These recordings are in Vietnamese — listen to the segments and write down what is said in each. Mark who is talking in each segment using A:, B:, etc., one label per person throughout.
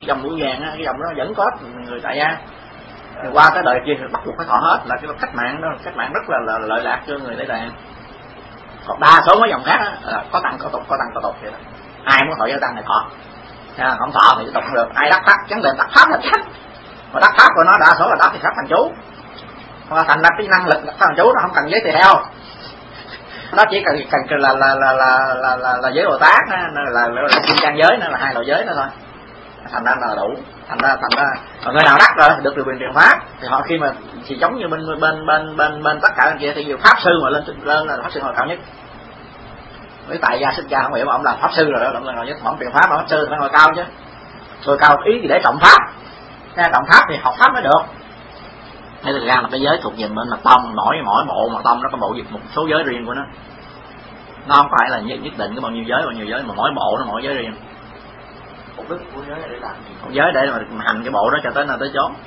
A: dòng mũi vàng á, cái dòng đó vẫn có người tại gia. Qua cái đời kia thì bắt buộc phải thọ hết, là cái cách mạng đó, cách mạng rất là lợi lạc cho người Tây Tạng. Còn đa số mấy dòng khác á, là có tăng có tục vậy đó. Ai muốn thọ giới tăng thì thọ, không thọ thì tục không được. Ai đắc pháp vấn đề đắc pháp là chắc, mà đắc pháp của nó đa số là đắc thì pháp thành chú, thành ra cái năng lực đắc pháp thành chú nó không cần giới tỳ kheo, nó chỉ cần là giới Bồ Tát, là kim cang giới, nó là hai loại giới đó thôi. Thành ra là đủ. Thành ra người nào đắc rồi được quyền truyền pháp thì họ khi mà thì giống như bên tất cả anh kia thì nhiều pháp sư mà lên là pháp sư hồi cao nhất. Với tại gia Thích Ca không hiểu mà ông làm pháp sư rồi đó, là nhất ông truyền pháp, mà pháp sư phải ngồi cao chứ. Ngồi cao ý thì để trọng pháp. Trọng pháp thì học pháp mới được. Thế thực ra là cái giới thuộc về bên mật tông, mỗi bộ mật tông nó có một số giới riêng của nó. Nó không phải là nhất định có bao nhiêu giới mà mỗi bộ nó mỗi giới riêng.
B: Mục đích của giới là để làm gì?
A: Một giới để mà hành cái bộ đó cho tới nào tới chốn.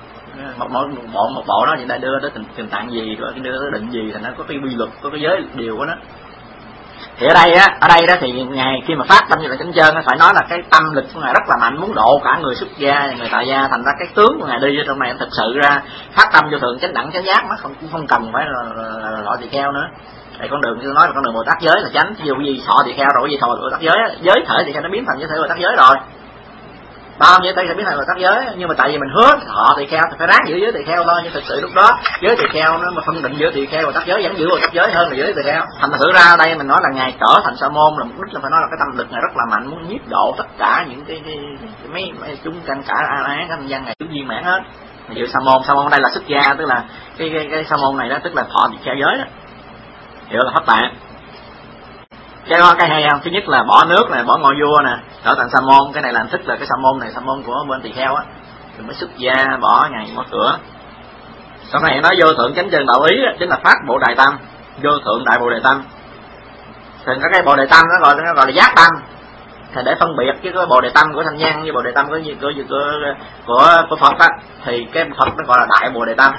A: Một bộ đó thì đã đưa tới tình trạng gì, rồi đưa tới định gì, thành nó có cái quy luật, có cái giới điều của nó. Thì ở đây đó thì ngài khi mà phát tâm như là chánh chân phải nói là cái tâm lực của ngài rất là mạnh, muốn độ cả người xuất gia, người tại gia, thành ra cái tướng của ngài đi ở trong này thực sự ra phát tâm vô thượng chánh đẳng chánh giác, nó không cần phải là loại tỳ kheo nữa. Đây con đường tôi nói là con đường Bồ Tát giới là chánh, ví dụ gì thọ tỳ kheo rồi cái gì thọ Bồ Tát giới thể tỳ kheo nó biến thành giới thể Bồ Tát giới rồi. Bao nhiêu tay sẽ biến thành Bồ Tát giới, nhưng mà tại vì mình hứa thọ tỳ kheo thì phải ráng giữ giới tỳ kheo thôi, nhưng thực sự lúc đó giới tỳ kheo nó mà phân định giữa tỳ kheo Bồ Tát giới vẫn giữ Bồ Tát giới hơn là giới tỳ kheo. Thành thử ra đây mình nói là ngài trở thành sa môn là mục đích là phải nói là cái tâm lực này rất là mạnh, muốn nhiếp độ tất cả những cái mấy chúng sanh cả a la hán thanh văn này chúng viên mãn hết. Dự sa môn đây là xuất gia, tức là cái sa môn này đó tức là thọ tỳ kheo giới đó, hiểu là pháp tạng. Cái hay không? Thứ nhất là bỏ nước này, bỏ ngôi vua nè, trở thành sa môn. Cái này là thức là cái sa môn này, sa môn của bên tỳ kheo á, rồi mới xuất gia bỏ ngày mở cửa. Sau này nói vô thượng chánh chân đạo ý đó, chính là phát bộ đại tâm, vô thượng đại bộ đề tâm. Thì cái bộ đề tâm nó gọi là giác tâm. Thì để phân biệt với cái bộ đề tâm của thanh văn với bộ đề tâm của Phật á, thì cái Phật nó gọi là đại bộ đề tâm.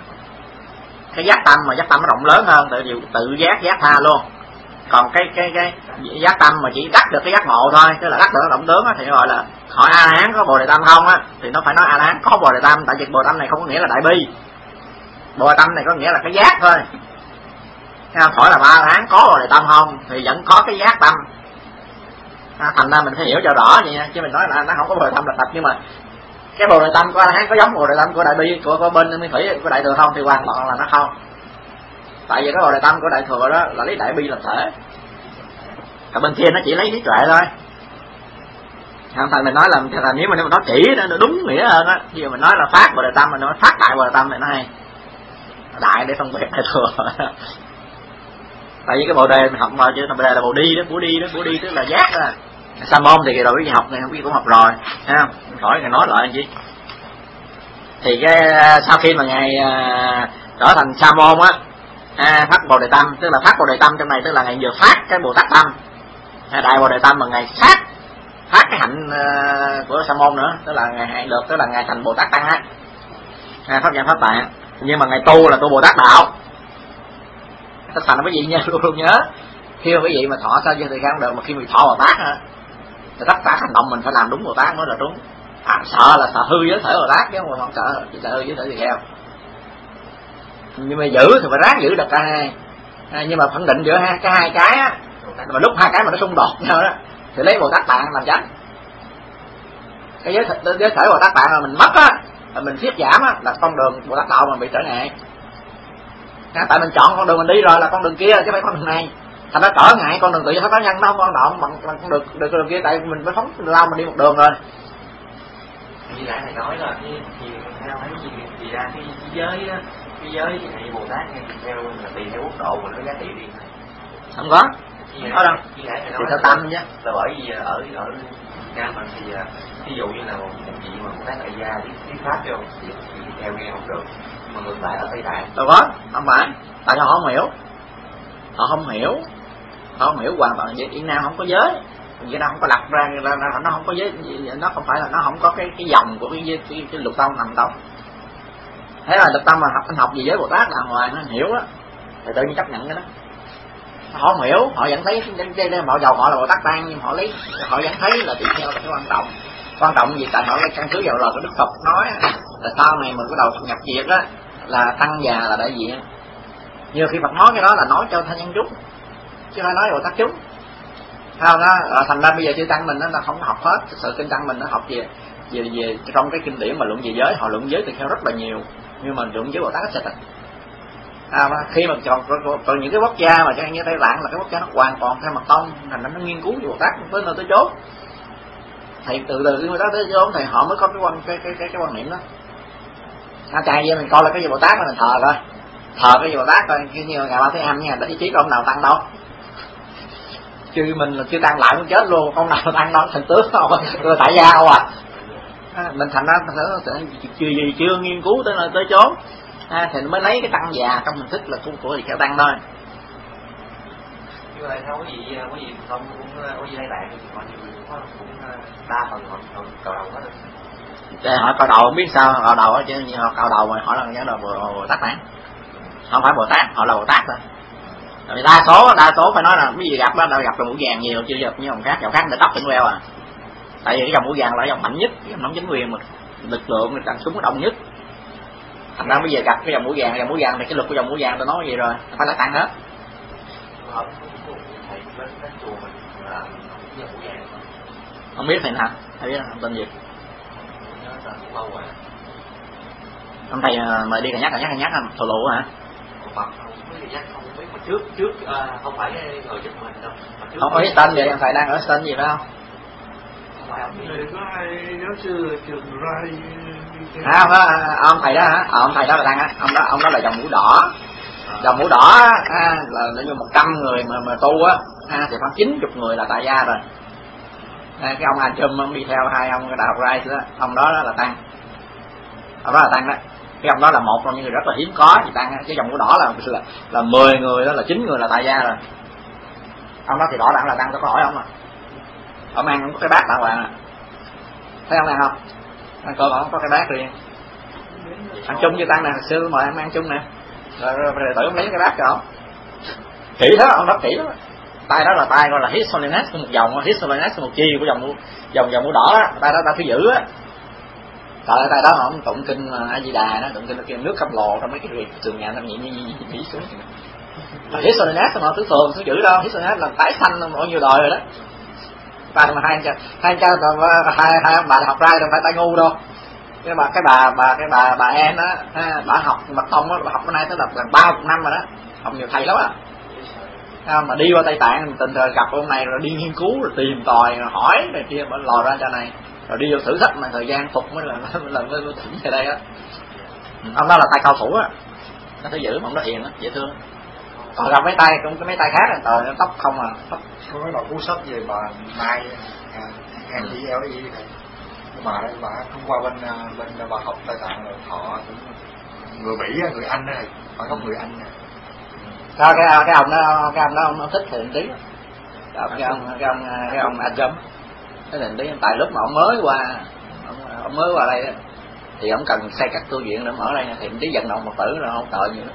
A: Cái giác tâm mà giác tâm nó rộng lớn hơn, tự giác tha luôn. Còn cái giác tâm mà chỉ đắc được cái giác ngộ thôi, tức là đắc được động tướng á, thì gọi là hỏi A La Hán có bồ đề tâm không á, thì nó phải nói A La Hán có bồ đề tâm, tại vì bồ đề tâm này không có nghĩa là đại bi, bồ đề tâm này có nghĩa là cái giác thôi. Hỏi là A La Hán có bồ đề tâm không thì vẫn có cái giác tâm. Thành ra mình phải hiểu cho rõ vậy nha, chứ mình nói là nó không có bồ đề tâm là tập, nhưng mà cái bồ đề tâm của A La Hán có giống bồ đề tâm của đại bi của bên Nguyên Thủy của đại thừa không thì hoàn toàn là nó không. Tại vì cái bồ đề tâm của đại thừa đó là lấy đại bi làm thể, còn bên kia nó chỉ lấy trí tuệ thôi. Thành mình nói là nếu mà nó chỉ nó đúng nghĩa hơn á, khi mà mình nói là phát bồ đề tâm, mình nói phát đại bồ đề tâm này nó hay, đại để phân biệt đại thừa. Tại vì cái bồ đề mình học mà chứ bồ đề là bồ đi tức là giác đó. Sa môn thì rồi cái học này không biết cũng học rồi, thấy không? Khỏi nói lại anh chị. Thì cái sau khi mà ngài trở thành sa môn á, phát bồ đề tâm, tức là phát bồ đề tâm trong này tức là ngài vừa phát cái bồ tát tâm, đại bồ đề tâm mà ngài phát cái hạnh của sa môn nữa, tức là ngài được, tức là ngài thành bồ tát tăng á, pháp danh pháp tạng. Nhưng mà ngài tu là tu bồ tát đạo. Tất thành quý vị nha, luôn nhớ khi mà quý vị mà thọ sao cho thì không được, mà khi mình thọ bồ tát á thì tất cả hành động mình phải làm đúng bồ tát mới là đúng. Sợ là sợ hư giới thể bồ tát chứ không sợ, chỉ sợ hư giới thể thì theo. Nhưng mà giữ thì phải ráng giữ được cả hai. Nhưng mà phân định giữa hai cái á, mà lúc hai cái mà nó xung đột nhau đó thì lấy bồ tát tạng làm chánh. Cái giới thể bồ tát tạng mà mình mất á, là mình siết giảm á, là con đường bồ tát đạo mà bị trở ngại. Tại mình chọn con đường mình đi rồi là con đường kia chứ phải con đường này, thành ra trở ngại con đường tự do pháp nhân nó không quan trọng bằng con đường kia, tại mình mới phóng lao mình đi một đường rồi.
B: Như nãy thầy nói là cái gì theo thấy gì ra cái giới thầy Bồ Tát hay theo là tùy theo quốc độ mà nó giá trị đi.
A: Không có đâu,
B: thì
A: theo tâm chứ.
B: Là bởi vì ở Nam mình thì ví dụ như là một vị mà Bồ Tát tại gia thuyết pháp vô thì theo nghe không được, mà ngược lại ở Tây Tạng
A: đâu có, không phải, tại họ không hiểu, họ không hiểu hoàn toàn. Việt Nam không có giới, Việt Nam không có đặt ra, nó không có giới, nó không phải là nó không có cái dòng của cái lục tông nằm tông. Thế là lục tông mà anh học gì giới Bồ Tát là ngoài nó hiểu á, thì tự nhiên chấp nhận cái đó. Họ không hiểu, họ vẫn thấy họ giàu họ là Bồ Tát tăng, nhưng họ vẫn thấy là tùy theo là cái quan trọng. Quan trọng gì tại họ cái căn cứ vào lời của Đức Phật nói là sau này mình bắt đầu nhập diệt á là tăng già là đại diện. Nhiều khi Phật nói cái đó là nói cho thân nhân chúng chứ không nói Bồ Tát chúng. Không đó, thành ra bây giờ chư tăng mình nó là không học hết. Thực sự kinh tăng mình nó học về trong cái kinh điển mà luận về giới, họ luận giới tỳ kheo rất là nhiều, nhưng mà luận với Bồ Tát ít. Khi mà còn những cái quốc gia mà chẳng như Tây Lạng là cái quốc gia nó hoàn toàn theo mật tông, thành nó nghiên cứu về Bồ Tát tới nơi tới chốn. Thầy từ Bồ Tát tới chốn thì họ mới có cái quan niệm đó. Chạy về mình coi là cái gì Bồ Tát mình thờ cái gì Bồ Tát coi như ngày ba Thế Âm nha, ý chí ông nào tăng đâu. Chứ mình là chưa tăng lại cũng chết luôn, con nào tăng đâu thành tướng đâu, rồi tại gia đâu mình thành ra chưa nghiên cứu tới nơi tới chốn, thì mới lấy cái tăng già trong hình thức là của thì theo tăng thôi.
B: Nhưng mà sao có gì không cũng có gì Tây Tạng thì mọi người cũng đa phần họ cầu đầu hết rồi.
A: Họ cầu đầu không biết sao họ cầu đầu chứ họ cầu đầu mà họ là cái đầu Bồ Tát này, không phải Bồ Tát, họ là Bồ Tát thôi. Rồi đa số phải nói là cái gì gặp đó gặp là mũ vàng nhiều, chưa gặp như dòng khác để tóc tỉnh queo tại vì cái dòng mũ vàng là dòng mạnh nhất, cái dòng nắm chính quyền, lực lượng đàn súng nó đông nhất. Thành ra bây giờ gặp cái dòng mũ vàng thì cái lực của dòng mũ vàng tôi nói gì rồi, phải là tăng hết. Không biết thầy nào, thầy biết không tên gì? Ông thầy mời đi nhắc thổ lộ hả?
B: Trước không phải người giúp mình đâu.
A: Không có biết tên gì, ông thầy đang ở tên gì phải không?
C: Có ai giáo sư trường Rai
A: ông thầy đó hả? Ông thầy đó là đang á, ông đó là dòng mũ đỏ. Dòng mũ đỏ là như 100 người mà tu á, thì khoảng 90 người là tại gia rồi. Cái ông Anh Trump ông đi theo hai ông Đạo Rai đó, ông đó là tăng. Ông đó là tăng đó. Cái ông đó là một trong những người rất là hiếm có thì tăng. Cái dòng mũ đỏ là 10 người đó là 9 người là tại gia rồi. Ông đó thì rõ ràng là tăng, tôi có hỏi ông à. Ông ăn có cái bát đàng hoàng à. Thấy ông ăn không? Ăn cơm ông có cái bát riêng. Ăn chung với tăng nè, xưa mời em ăn chung nè. Rồi tự ông lấy cái bát cho ông. Kỹ đó, ông rất kỹ đó. Tay đó là tay gọi là His Holiness của một dòng, His Holiness của một chi của dòng mũ đỏ á, tay đó ta phải giữ á. Tại tay đó ông tụng kinh A Di Đà đó, tụng kinh nước khắp lồ trong mấy cái rìa trường nhà nó nhỉ xuống. His Holiness mà tứ thường xuống giữ đâu, His Holiness là tái sanh bao nhiêu đời rồi đó. Tay mà hai ông bà học ra đâu phải tay ngu đâu. Cái bà em đó, bà học mật tông á, bà học bữa nay tới là gần 30 năm rồi đó, học nhiều thầy lắm á. Mà đi qua Tây Tạng tình cờ gặp ông này rồi đi nghiên cứu rồi tìm tòi rồi hỏi này kia mới lò ra cho này, rồi đi vô thử thách mà thời gian phục mới thỉnh về đây á. Ông đó là tay cao thủ á, nó phải giữ mà ông đó hiền á, dễ thương. Còn gặp mấy tay cũng cái mấy tay khác là trời tóc không à.
C: Có cái cuốn sách về bà Mai NGLI này, bà không qua bên bà học Tây Tạng rồi họ người Mỹ người Anh đó này, họ có người Anh này.
A: Cái ông đó ông thích thì tí. Cái ông anh Trump cái định tí tại lúc mà ông mới qua đây đó, thì ông cần xây các tu viện để mở đây thì tí vận động Phật tử rồi không tội gì nữa.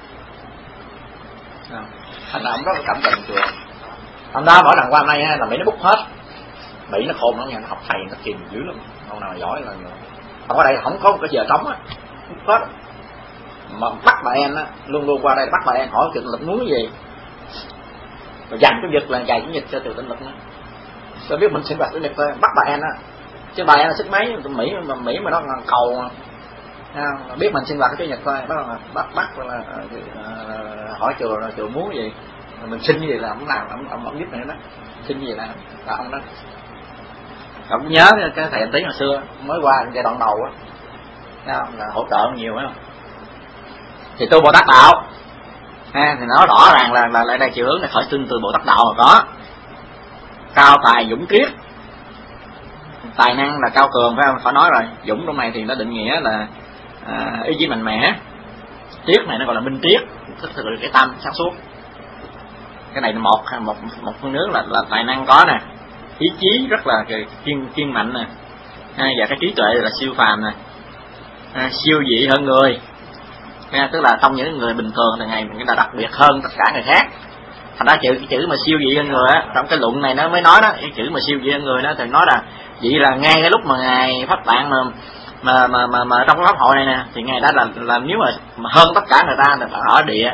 A: Thành ra ông rất là cảm tình chùa. Hôm đó mỗi lần qua đây là Mỹ nó bút hết. Mỹ nó khôn lắm nha, nó học thầy nó kìm dữ lắm. Ông nào giỏi là không, ở đây không có một cái giờ trống á, bút hết. Mà bắt bà em á, luôn luôn qua đây bắt bà em hỏi Trịnh Lực muốn cái gì, rồi dành cái việc là dạy chủ nhật cho Trịnh Lực nữa. Sao biết mình sinh hoạt chủ nhật thôi, bắt bà em á, chứ bà em là sức mấy Mỹ mà nó là cầu biết mình sinh hoạt cái chủ nhật thôi, bắt là hỏi chùa muốn cái gì, mình xin cái gì là ông làm, ông giúp mình đó, xin cái gì là ông đó. Ông nhớ cái thầy anh Tí hồi xưa mới qua giai đoạn đầu á, là hỗ trợ nhiều phải không? Thì tu Bồ Tát đạo thì nó rõ ràng là lại đây chiều hướng là khởi sinh từ Bồ Tát đạo mà có cao tài dũng triết. Tài năng là cao cường phải không? Phải nói rồi. Dũng trong này thì nó định nghĩa là ý chí mạnh mẽ. Triết này nó gọi là minh triết, tức là cái tâm sáng suốt. Cái này một phương hướng là tài năng có nè, ý chí rất là kiên mạnh nè, và cái trí tuệ là siêu phàm nè, siêu dị hơn người. Tức là trong những người bình thường thì ngày người ta đặc biệt hơn tất cả người khác. Thành ra chữ mà siêu dị hơn người á, trong cái luận này nó mới nói đó, cái chữ mà siêu dị hơn người đó thì nói là Vậy là ngay cái lúc mà ngài phát tạng mà trong cái pháp hội này nè, thì ngài đã là nếu mà hơn tất cả người ta là ở địa.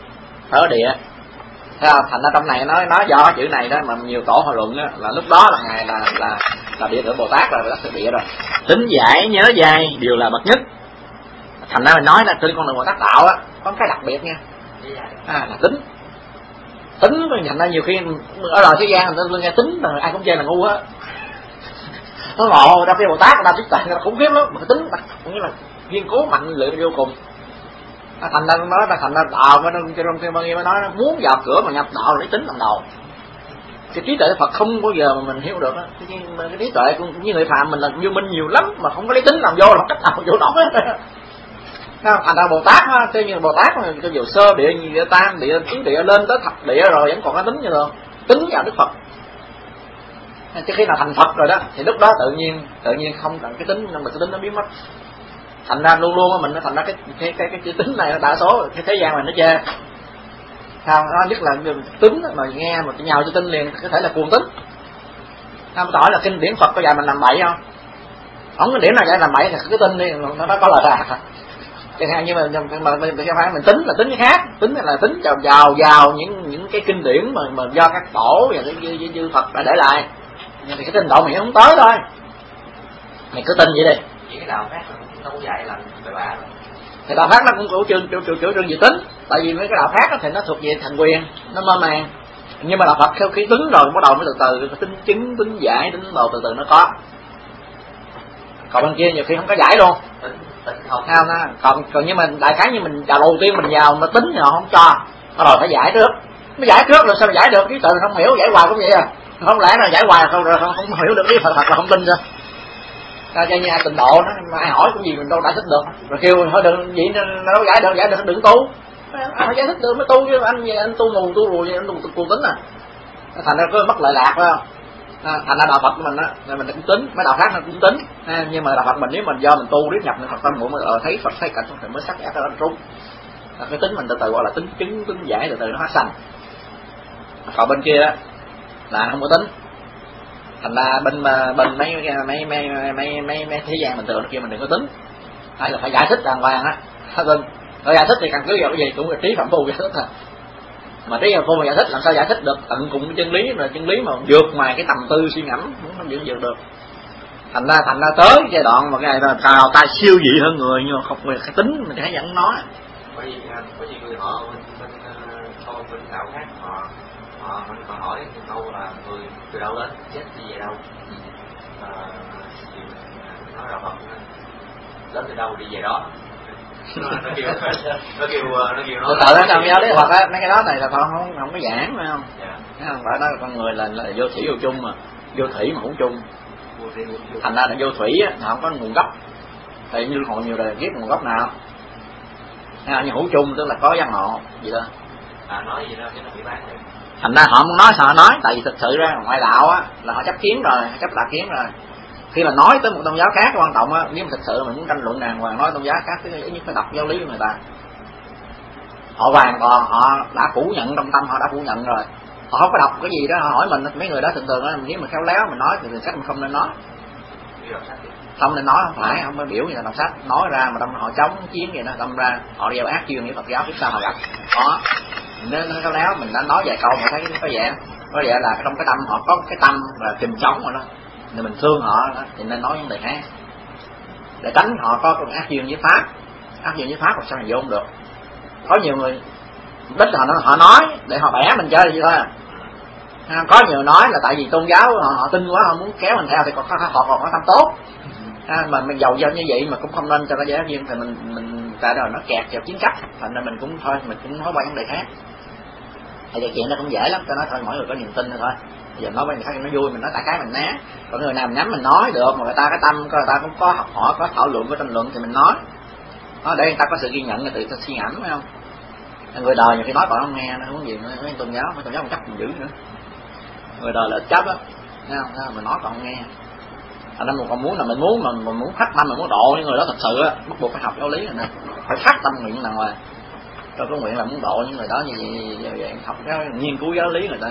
A: Thành ra trong này nói do cái chữ này đó mà nhiều tổ hội luận đó, là lúc đó là ngài là địa tử Bồ Tát rồi, là địa rồi. Tính giải nhớ dai đều là bậc nhất. Thành ra mình nói là trên con đường Bồ Tát đạo á có cái đặc biệt nha, là tính. Thành ra nhiều khi ở đời thế gian người ta nghe tính là ai cũng chơi là ngu á. Nó ngộ ra cái Bồ Tát người ta biết tài khủng khiếp lắm, mà tính cũng như là nghiên cứu mạnh lựa vô cùng. Thành ra nói là thành ra đạo trong bao nhiêu mới nói nó muốn vào cửa mà nhập đạo lấy tính làm đầu. Cái trí tuệ Phật không bao giờ mà mình hiểu được á. Cái trí tuệ cũng như người phàm mình là như minh nhiều lắm mà không có lấy tính làm vô là cách nào vô nổi hết. Thành ra Bồ Tát á, theo như Bồ Tát cho dù sơ địa, nhị địa, tam địa, tứ địa lên tới thập địa rồi vẫn còn có tính như thường, tính vào Đức Phật. Chứ khi nào thành Phật rồi đó thì lúc đó tự nhiên không cần cái tính, nhưng mà cái tính nó biến mất. Thành ra luôn luôn mình nó thành ra cái chữ tính này nó đa số cái thế gian này nó chê. Sao nó nhất là tính mà nghe mà nhào cho tin liền có thể là cuồng tính. Không tỏi là kinh điển Phật có dạy mình làm bậy không? Không có điểm nào dạy làm bậy thì cứ tin đi, nó có lời ra. Chẳng hạn như mà mình tính là tính cái khác, tính là tính vào những cái kinh điển mà do các tổ và cái dư Phật đã để lại. Nhưng thì cái trình độ mình không tới thôi. Mày cứ tin vậy đi.
B: Chỉ cái đạo khác nó cũng dạy là bậy bạ.
A: Thì đạo khác nó cũng chủ trương về tính, tại vì mấy cái đạo khác thì nó thuộc về thành quyền, nó mơ màng. Nhưng mà đạo Phật sau khi tính rồi bắt đầu mới từ tính chứng, tính giải, tính đồ từ nó có. Còn bên kia nhiều khi không có giải luôn. Còn nhưng mà đại khái như mình đầu tiên mình vào mà tính thì họ không cho, bắt đầu phải giải trước. Mới giải trước rồi sao mà giải được, cái từ không hiểu giải hoài cũng vậy à. Không lẽ là giải hoài không hiểu được cái Phật là không tin sao? Cho như ai tịnh độ nó ai hỏi cũng gì mình đâu giải thích được, rồi kêu thôi đừng gì nó đâu giải được đừng tu. Ai giải thích được mới tu chứ anh tu mù tu rùi anh tu tính à. Thành ra có mất lợi lạc phải không? Thành ra đạo Phật của mình á, mình cũng tính, mấy đạo khác nó cũng tính, nhưng mà đạo Phật mình nếu mình do mình tu biết nhập nên Phật tâm ngủ mới thấy Phật thấy cảnh thì mới sắc ép nó trúng. Cái tính mình từ từ gọi là tính chứng, tính giải, từ từ nó phát sanh. Còn bên kia đó là không có tính. Thành ra bên mấy thế gian mình tưởng kia mình đừng có tính, hay là phải giải thích đàng hoàng á. Rồi giải thích thì cần cứ vào cái gì cũng là trí phạm phu giải thích thôi. Mà trí phạm phu mà giải thích làm sao giải thích được tận cùng chân lý, mà chân lý mà vượt ngoài cái tầm tư suy ngẫm không vượt được. Thành ra tới giai đoạn mà cái này là cào ta siêu dị hơn người, nhưng mà không về cái tính mình thấy vẫn nói.
B: Có gì người họ bên đạo khác họ hỏi câu là người từ đâu đến chết đi về đâu, nói đạo Phật đến từ đâu đi về đó. nó kêu nó
A: tự nó làm giáo lý Phật á, mấy cái đó này là không có giảng phải không? Thấy không? Phải nói là con người là vô thủy vô chung mà, vô thủy mà hữu chung. Thành ra là vô thủy á, không có nguồn gốc. Thì như họ nhiều đời kiếp nguồn gốc nào? Như hữu chung tức là có văn hộ gì đó.
B: Nói gì đó cái nó bị bán rồi.
A: Thành ra họ không nói sao nói, tại vì thực sự ra ngoại đạo á là họ chấp kiến rồi, chấp lạc kiến rồi. Khi mà nói tới một tôn giáo khác quan trọng á, nếu mà thực sự mình muốn tranh luận đàng hoàng nói tôn giáo khác thì ít nhất phải đọc giáo lý của người ta. Họ hoàn toàn họ đã phủ nhận trong tâm, họ đã phủ nhận rồi. Họ không có đọc cái gì đó, họ hỏi mình, mấy người đó thường á, nếu mà khéo léo mình nói thì sách mình không nên nói. Không nên nói, không phải, không có biểu như là đọc sách, nói ra mà đâm họ chống chiến vậy đó, đâm ra họ đeo ác chuyên với Phật giáo, biết sao họ gặp. Đó. Nếu nó khéo léo mình đã nói vài câu mà thấy có vẻ là trong cái tâm họ có cái tâm là kìm chống rồi đó. Nên mình thương họ đó, thì nên nói vấn đề khác để tránh họ có con ác duyên với pháp. Ác duyên với pháp làm sao mà vô không được. Có nhiều người đích họ nói để họ bẻ mình chơi vậy thôi. Có nhiều nói là tại vì tôn giáo họ tin quá, họ muốn kéo mình theo thì họ còn có tâm tốt. Mà mình giàu dân như vậy mà cũng không nên cho nó ác duyên thì mình tại đó nó kẹt vào chiến cách, thành ra mình cũng nói qua vấn đề khác. Thì chuyện đó cũng dễ lắm, tôi nói thôi mỗi người có niềm tin thôi. Giờ nói bên khác nó vui, mình nói tại cái mình ná. Còn người nào mình nhắm mình nói được, mà người ta cái tâm người ta cũng có học hỏi, có thảo luận, có tranh luận thì mình nói. Để người ta có sự ghi nhận, người tự suy ngẫm phải không? Người đời nhiều khi nói còn không nghe, nó không gì mấy tôn giáo còn chấp mình dữ nữa. Người đời là ít chấp á, thấy không? Mình nói còn không nghe. Thành ra mình còn muốn là mình muốn phát tâm, mình muốn độ những người đó thật sự á, bắt buộc phải học giáo lý rồi nè, phải phát tâm nguyện đàng hoàng. Tôi có nguyện là muốn độ những người đó như vậy học cái nghiên cứu giáo lý người ta.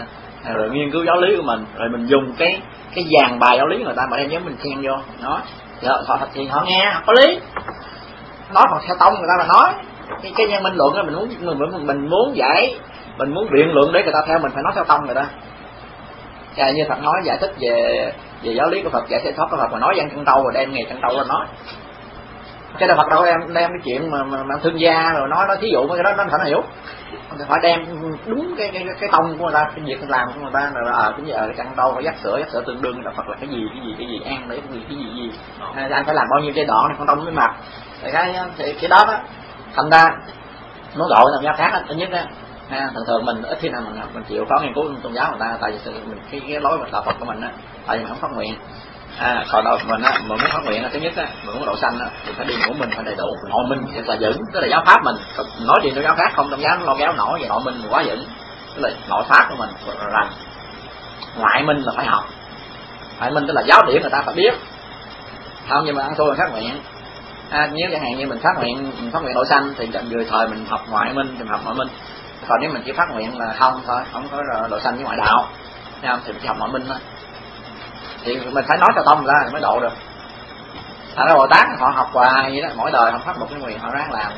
A: rồi nghiên cứu giáo lý của mình, rồi mình dùng cái dàn bài giáo lý người ta mà đem nhóm mình xen vô nói thì họ nghe họ có lý, nói họ theo tông người ta là nói cái nhân minh luận đó, mình muốn giải, mình muốn biện luận để người ta theo mình phải nói theo tông người ta. Như Phật nói giải thích về giáo lý của Phật, giải thích thoát của Phật mà nói dân chân tâu rồi đem nghề chân tâu ra nói. Cái Phật đâu đem cái chuyện mà thương gia rồi nói thí dụ cái đó nó phải hiểu, phải đem đúng cái tông của người ta, cái việc làm của người ta là cũng như cái chân tâu phải dắt sữa tương đương là Phật là cái gì ăn để cái gì anh phải làm bao nhiêu giai đoạn này con tông mới mặt. Cái đó thành ra muốn gọi là giáo khác thứ nhất á. Thường mình ít khi nào mình chịu có nghiên cứu tôn giáo người ta, tại vì mình cái lối đạo Phật của mình á, tại vì mình không phát nguyện. Còn đạo mình á, mình muốn phát nguyện là thứ nhất á, mình muốn độ sanh á, thì phải đi của mình phải đầy đủ, nội minh thật là vững, tức là giáo pháp mình nói chuyện tôn giáo khác không tôn giáo lo kéo nổi, về nội minh quá vững, tức là nội pháp của mình rành. Ngoại minh là phải học, ngoại minh tức là giáo điển người ta phải biết, không như mà ăn thua mình phát nguyện. Nếu chẳng hạn như mình phát nguyện độ sanh thì người thời mình học ngoại minh thì mình học nội minh. Còn nếu mình chỉ phát nguyện là không thôi, không có độ sanh với ngoại đạo, thấy không? Thì mình chỉ học nội minh thôi. Thì mình phải nói cho tông ra mới độ được. Thành ra Bồ Tát họ học hoài vậy đó, mỗi đời họ phát một cái nguyện họ ráng làm,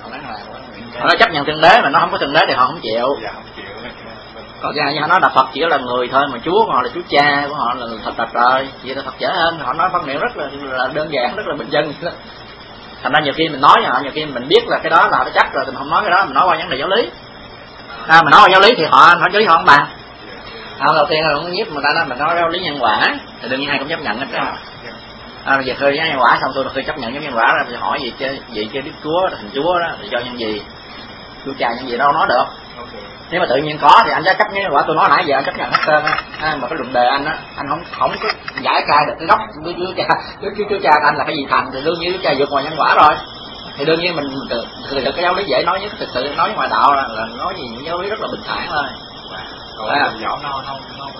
A: họ nói chấp nhận thượng đế mà nó không có thượng đế thì họ không chịu. Còn như họ nói là Phật chỉ là người thôi, mà Chúa của họ là Chúa Cha của họ là thật rồi, vậy là Phật dễ hơn. Họ nói phát nguyện rất là đơn giản, rất là bình dân. Thành ra nhiều khi mình nói với họ, nhiều khi mình biết là cái đó là họ chắc rồi, mình không nói cái đó, mình nói qua vấn đề giáo lý. Mình nói giáo lý thì họ giáo lý họ không bàn. Đầu tiên là không nhiếp người ta nói mình nói giáo lý nhân quả thì đương nhiên ai cũng chấp nhận hết đó. Giờ khơi nhân quả xong tôi khi chấp nhận nhân quả ra thì hỏi gì chứ Đức Chúa thành Chúa đó thì do nhân gì, Chúa Cha nhân gì đâu nói được. Nếu mà tự nhiên có thì anh đã chấp nhân quả, tôi nói nãy giờ anh chấp nhận hết trơn á. Mà cái luận đề anh á, anh không có giải khai được cái gốc của Chúa Cha anh là cái gì thành, thì đương nhiên Chúa Cha vượt ngoài nhân quả rồi. Thì đương nhiên mình cái giáo lý dễ nói nhất, thực sự nói ngoài đạo là nói gì những giáo lý rất là bình thản thôi.
C: Nhỏ nó